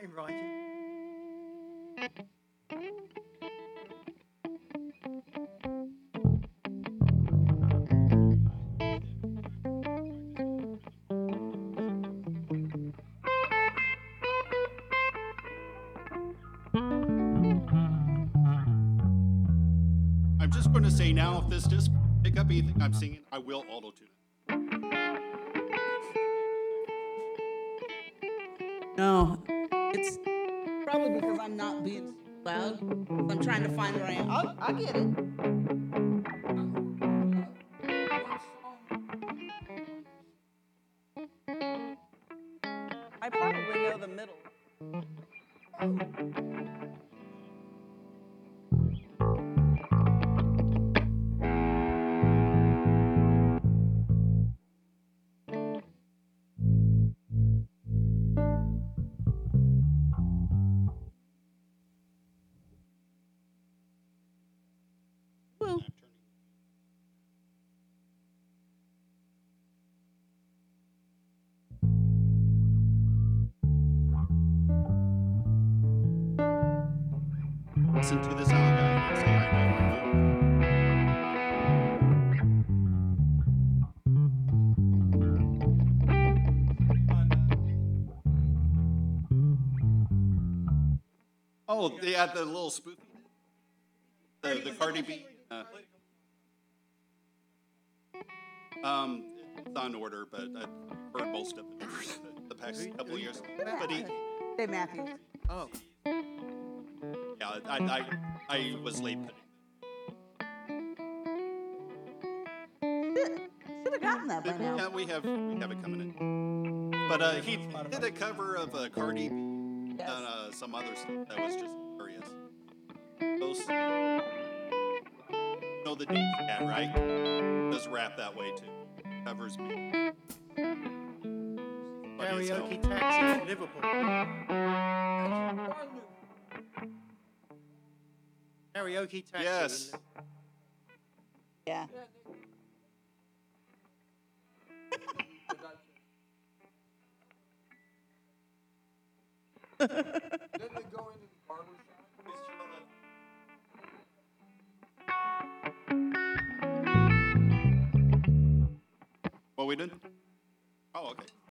that in writing? I'm just going to say now, if this does pick up anything I'm singing, I will auto-tune it. No, it's probably because I'm not being loud. I'm trying to find where I am. I get it. I probably know the middle. Well, Listen to this out, guy, and say, I know. Oh, they had the little spoofy, the Cardi B. It's on order, but I've heard most of it over the past couple of years. But Dave Matthews. Oh, yeah, I was late putting. Should have gotten that by now. Yeah, we have it coming in. But he did a cover of Cardi B Yes. and some other stuff that was just hilarious. Those, know the Dave Cat, right? Does rap that way too. Covers me. karaoke taxi in Liverpool. Karaoke taxi. Yes. Yeah. Didn't they go into the barber shop? What we did? Oh, okay.